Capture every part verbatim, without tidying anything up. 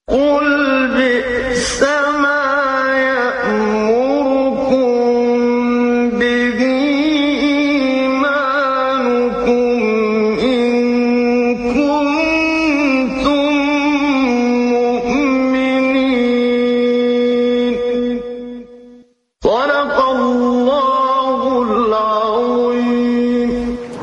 قُلْ بِئْسَ مَا يَأْمُرُكُم بِهِ إِيمَانُكُمْ إِن كُنتُم مُّؤْمِنِينَ. صدق الله العظيم.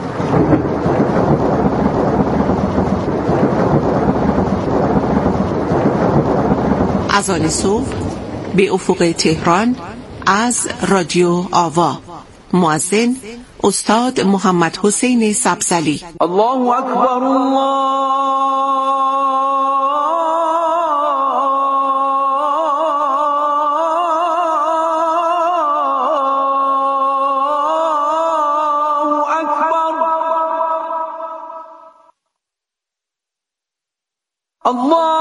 اذان صبح به افق تهران از رادیو آوا. مؤذن استاد محمد حسین سبزلی. الله اکبر، الله اکبر، الله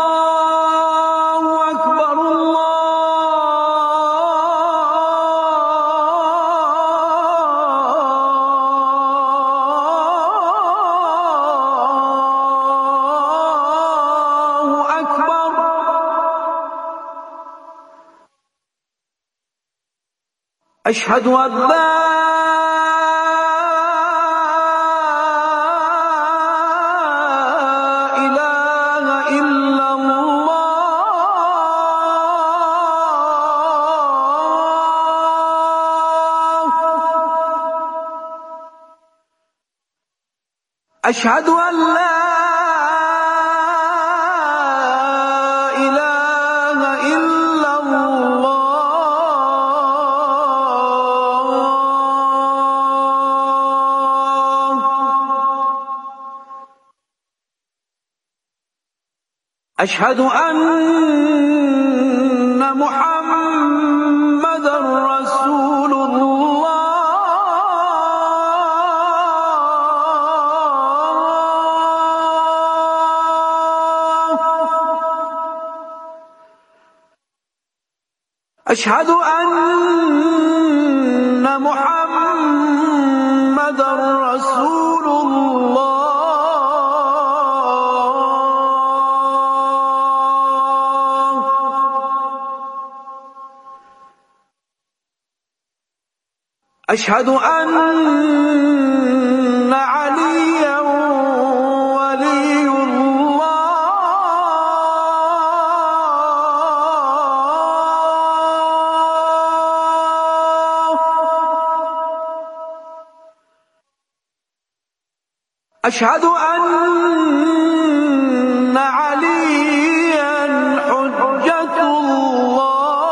أشهد أن لا إله إلا الله. أشهد أن لا أشهد أن محمدًا رسول الله. أشهد أن محمدًا رسول الله. أشهد أن عليا ولي الله. أشهد أن عليا حجة الله.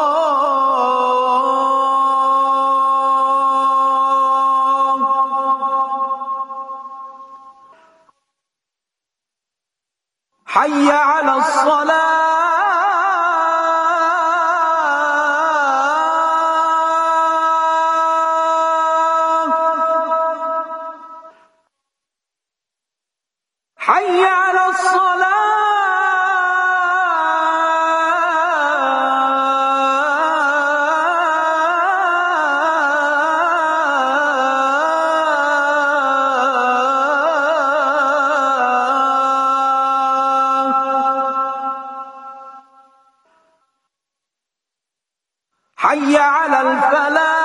حي على الصلاة. حي على الصلاة. حي على الفلاح.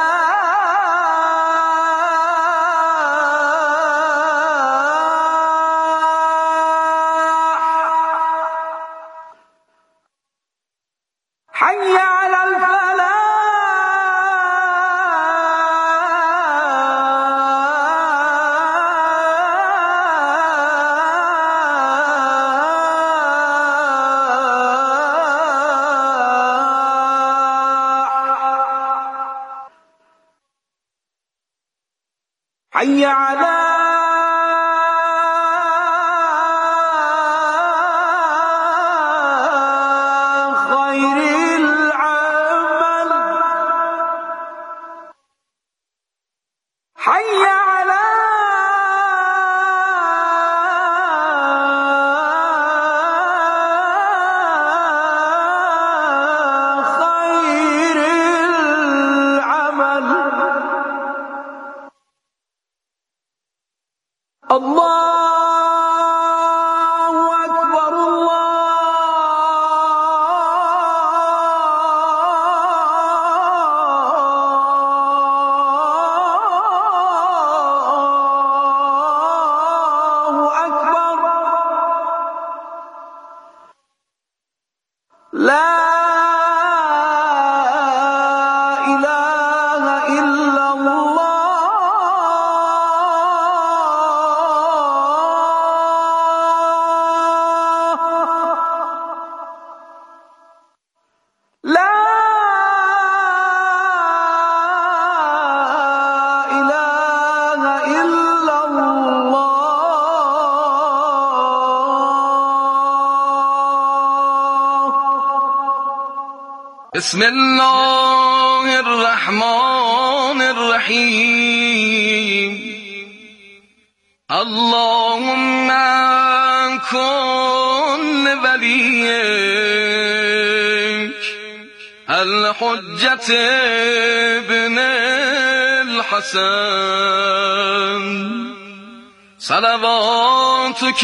حي على الفلاح. حي على خير العمل. حي على خير العمل. لا إله إلا الله لا إله إلا الله بسم الله الرحمن الرحيم اللهم كن وليك الحجة ابن الحسن صلواتك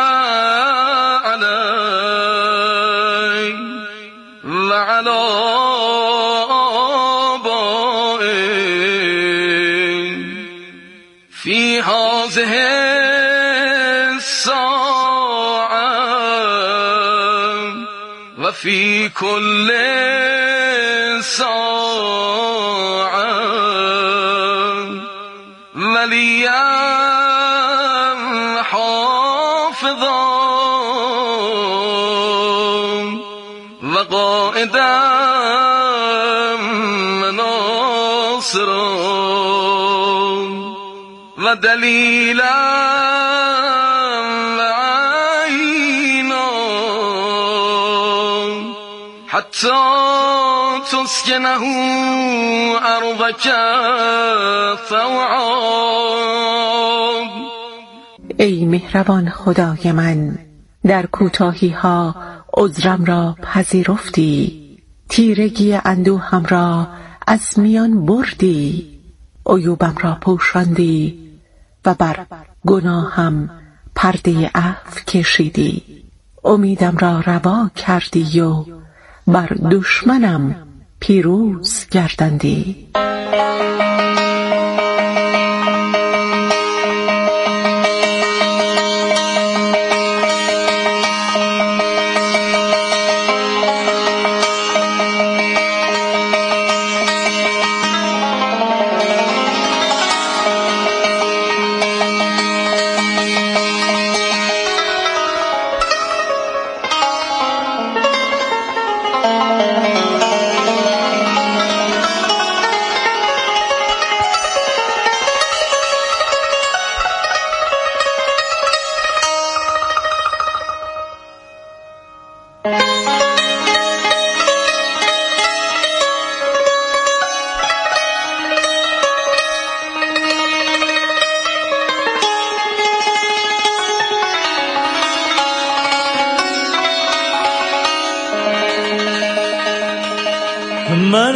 عليه وعلى آبائه في هذه الساعة وفي كل ساعة وليا حافظا وقائدا وناصرا ودليلا وعينا حتى تسكنه أرضك طوعا. ای مهربان خدای من، در کوتاهی ها عذرم را پذیرفتی، تیرگی اندوهم را از میان بردی، عیوبم را پوشاندی و بر گناهم پرده عفو کشیدی، امیدم را روا کردی و بر دشمنم پیروز گرداندی. من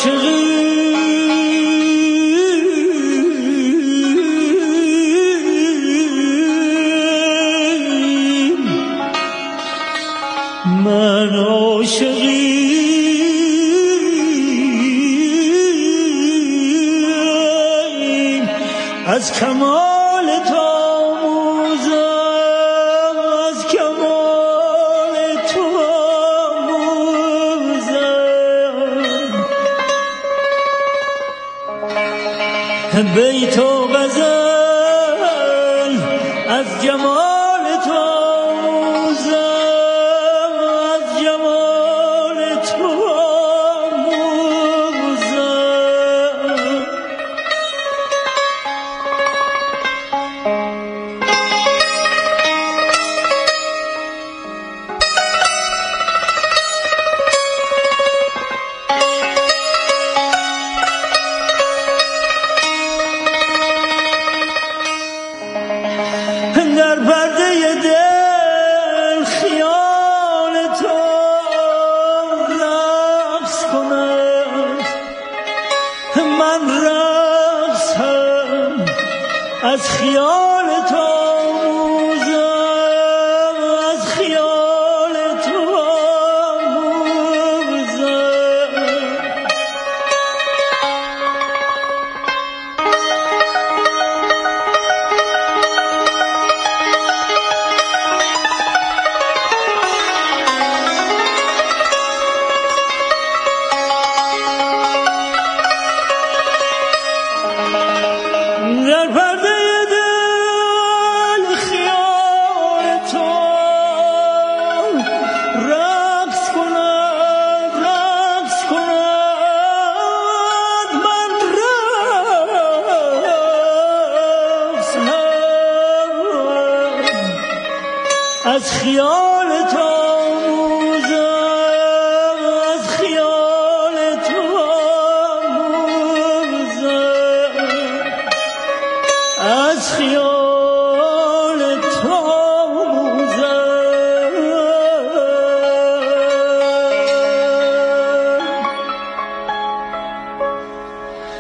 عاشقیم من عاشقیم از کمال تو آموزم از کمال تو آموزم بیت و غزل از جمال تو آموزم از جمال تو آموزم در پرده دل خیال تو رقص کند من رقصم از خیال تو آموزم از خیال تو آموزم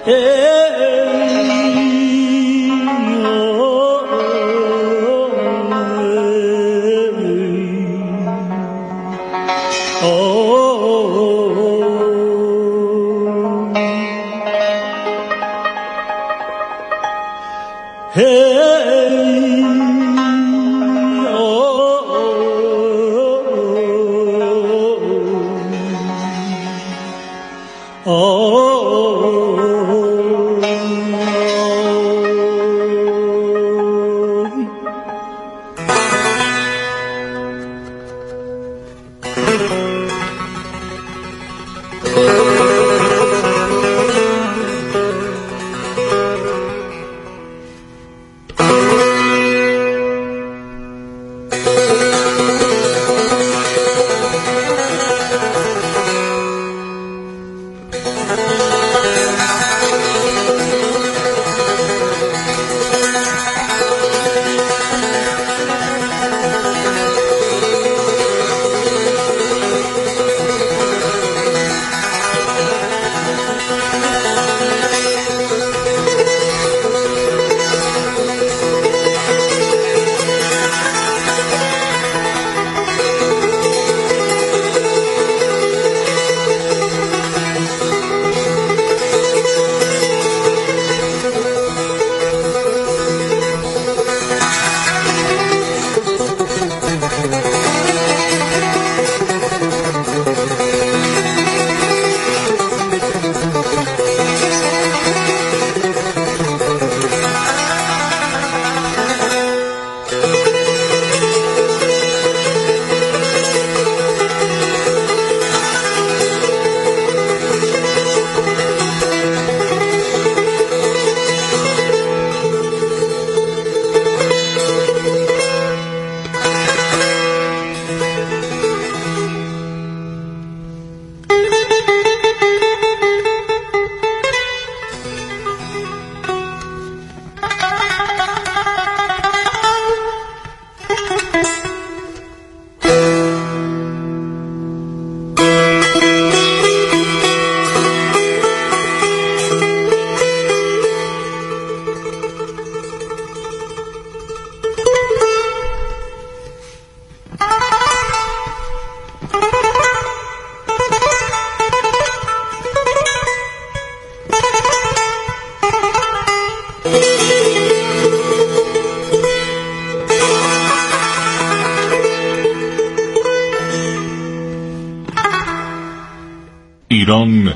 ایران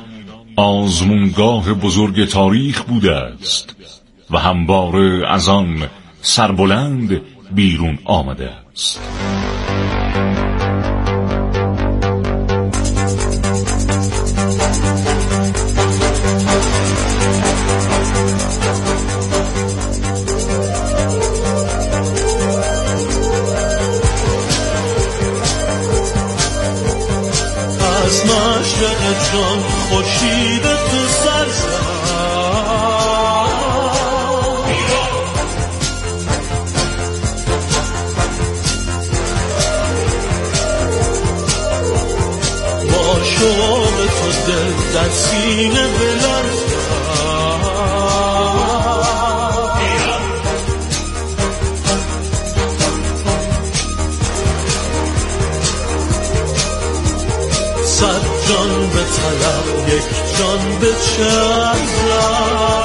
آزمونگاه بزرگ تاریخ بوده است و همواره از آن سربلند بیرون آمده است. از مشرق جان خورشید تو سر زد، با شوق تو دل در سینه بلرزد. صد جان به طلب یک جان به چرخ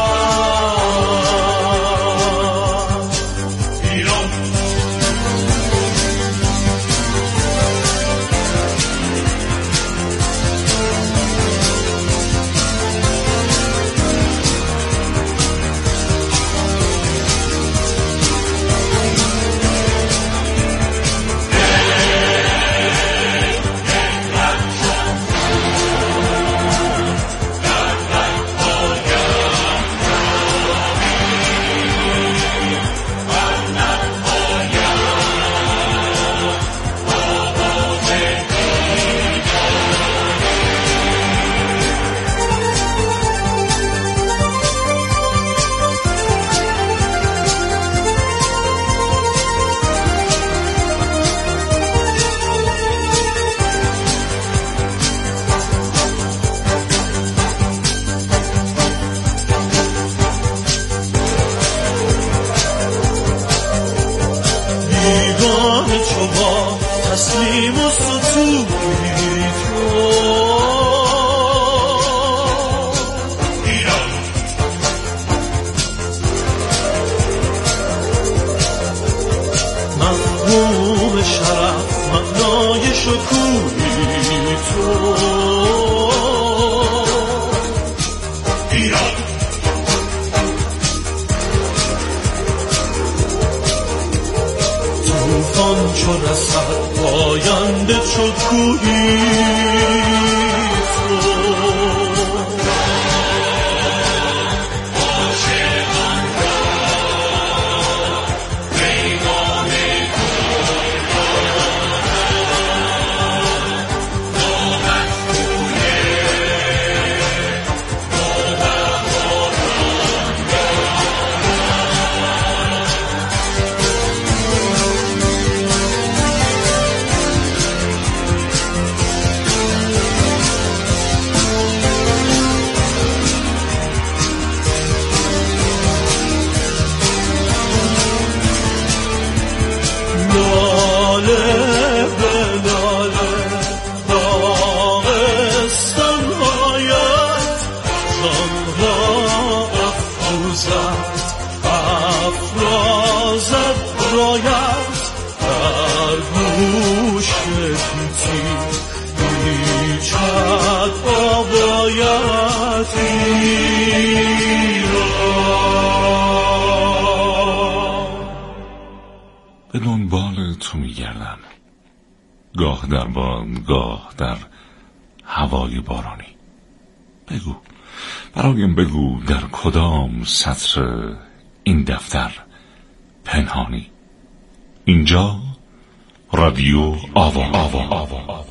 توی تو مفهوم شرف معنای شکوهی تو ایران توفان چو رسد پاینده چو کوهی تو به دنبال تو میگردم، گاه در باد گاه در هوای بارانی. بگو برایم بگو در کدام سطر این دفتر پنهانی. اینجا رادیو آوا آوا آوا آوا.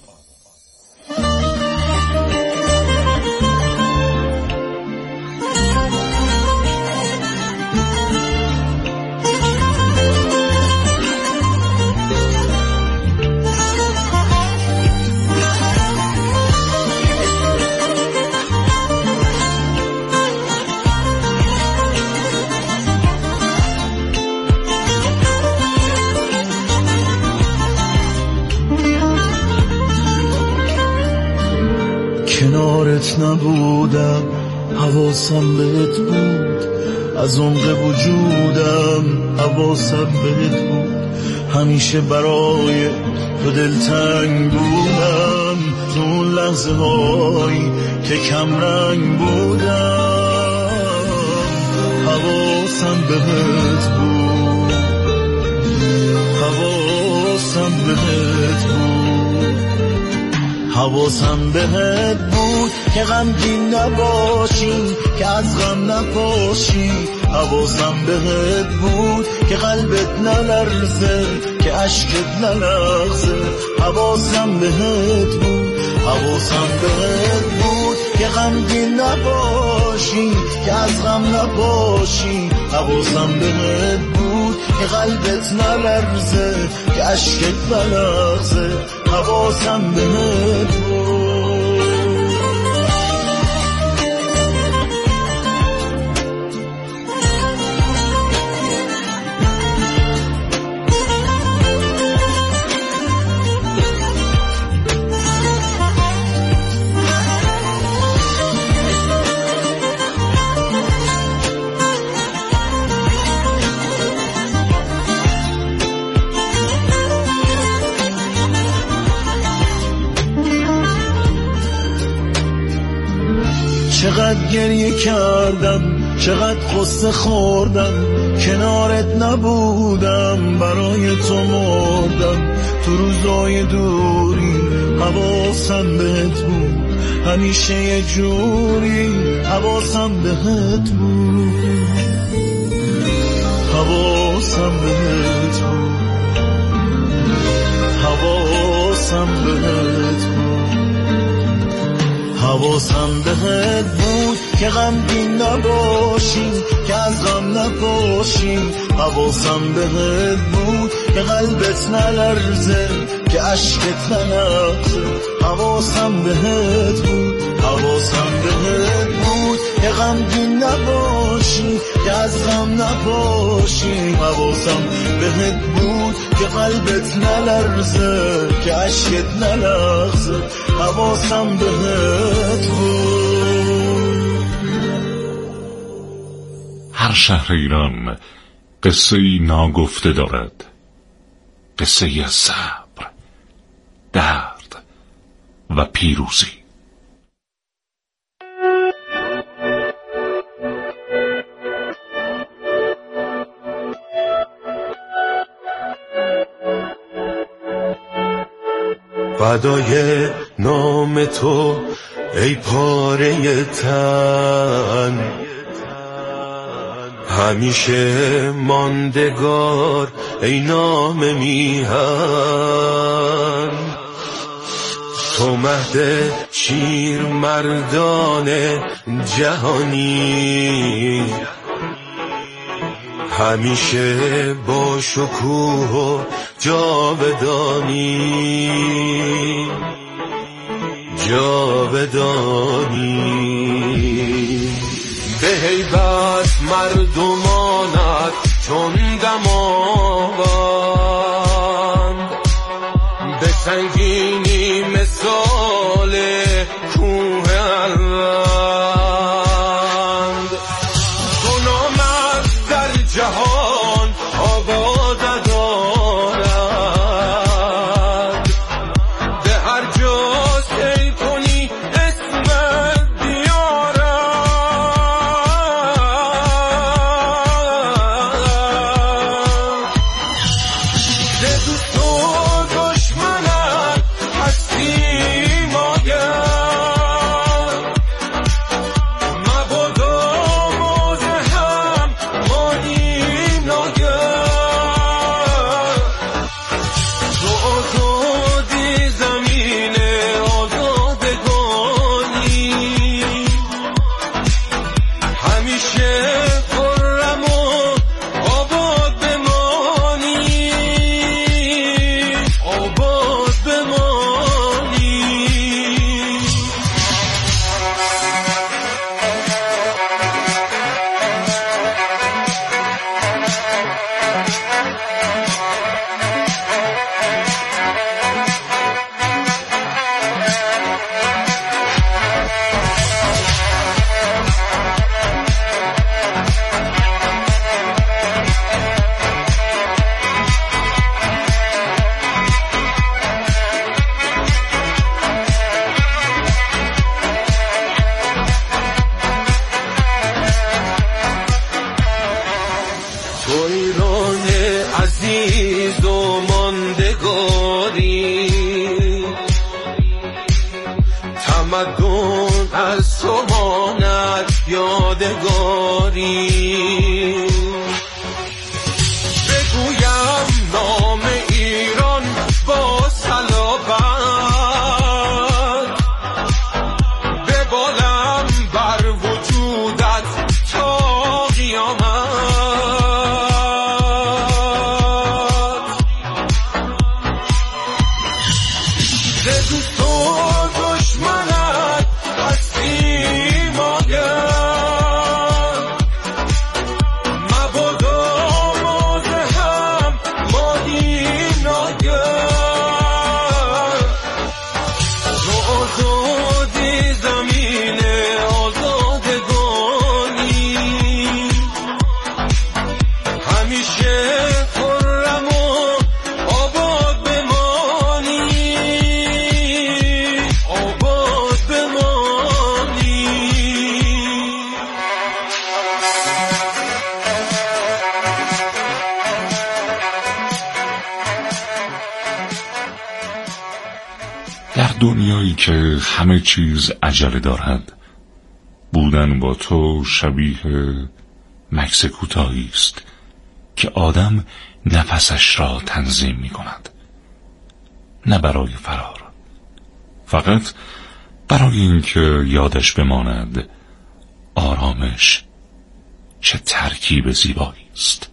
کنارت نبودم حواسم بهت بود، از عمق وجودم حواسم بهت بود، همیشه برای تو دلتنگ بودم، تو اون لحظه هایی که کم رنگ بودم حواسم بهت بود، حواسم بهت بود، حواسم بهت بود که غمگین نباشی، که از غم نپاشی، حواسم بهت بود که قلبت نلرزه، که عشقت نلغزه، حواسم بهت بود، حواسم بهت بود که غمگین نباشی، که از غم نپاشی، حواسم بهت بود که قلبت نلرزه، که عشقت نلغزه، حواسم بهت بود. چقدر گریه کردم، چقدر قصه خوردم، کنارت نبودم، برای تو مردم، تو روزای دوری حواسم بهت بود، همیشه یه جوری حواسم بهت بود، حواسم بهت بود، حواسم بهت بود، حواسم بهت بود که غمگین نباشی، که از غم نپاشی، حواسم بهت بود که قلبت نلرزه، که عشقت نلغزه، حواسم بهت بود، حواسم بهت بود که غمگین نباشی، که از غم نپاشی، حواسم بهت بود که قلبت نلرزه، که عشقت نلغزه، حواسم بهت بود. هر شهر ایران قصه ای ناگفته دارد، قصه ای از صبر، درد و پیروزی. فدای نام تو ای پاره تن، همیشه ماندگار ای نام میهن. تو مهد شیر مردان جهانی، همیشه با شکوه و جاودانی، جاودانی. به هیبت مردمانت چون دماوند، به سنگینی مثال کوه الوند. تو نامت در جهان آباد دارد، به هر جا سیر کنی اسمت بیارد. ز دوست و دشمنت هستی ماگر، مبادا مزهم مانیم ناگر. تو آزادی زمین آزادگانی، همیشه خرم و آباد بمانی، آباد بمانی. تو ایران عزیز و ماندگاری، تمدن از تو ماند یادگاری. بگویم نام ایران با صلابت، ببالم بر وجودت تا قیامت. ز دوست و دشمنت هستی ماگر، مبادا مزهم مانیم ناگر. تو آزادی زمین آزادگانی، همیشه خرم و آباد بمانی، آباد بمانی. در دنیایی که همه چیز عجله دارد، بودن با تو شبیه مکث کوتاهی است که آدم نفسش را تنظیم می کند، نه برای فرار، فقط برای اینکه یادش بماند آرامش چه ترکیب زیبایی است.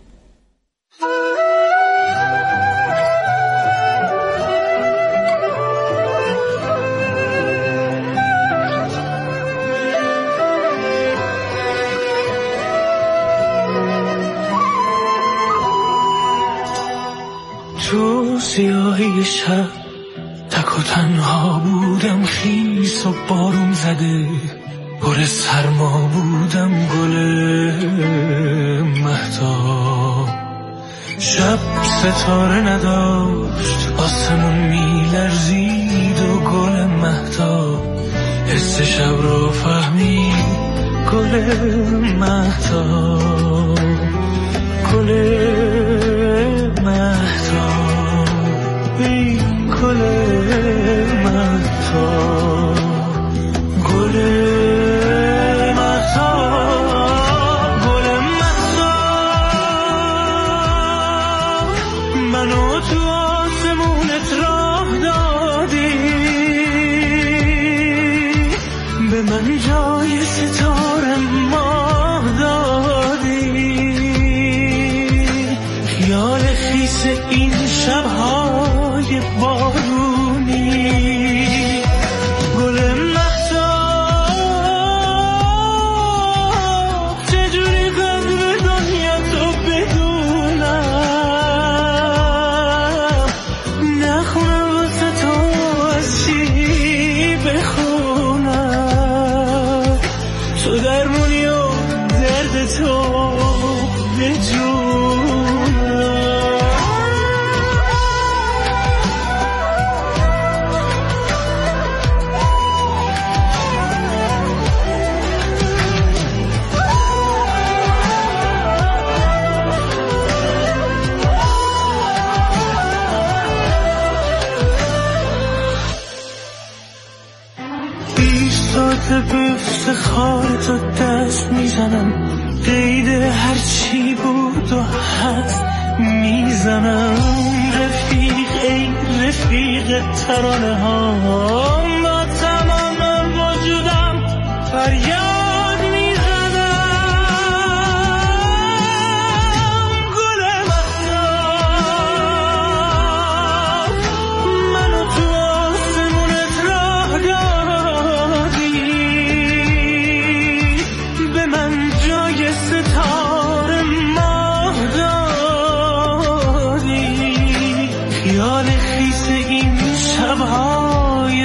تو تنها بودم خیس و بارون زده، پر سرما بودم گل مهتاب. شب ستاره نداشت، آسمون میلرزید و گل مهتاب حس شب رو فهمید گل مهتاب. گل مهتاب ای گل مهتاب، گل مهتاب، گل مهتاب. منو تو آسمونت راه دادی، به من جای ستاره ماه دادی. خیال خیس این شبهای بارونی، گل مهتاب. چجوری قدر دنیا تو بدونم، نخونم واسه تو از چی بخونم. تو درمونی و درد تو به به افتخار تو دست میزنم، قید هرچی بود و هست میزنم. رفیق ای رفیق ترانه ها، با تمام وجودم فریاد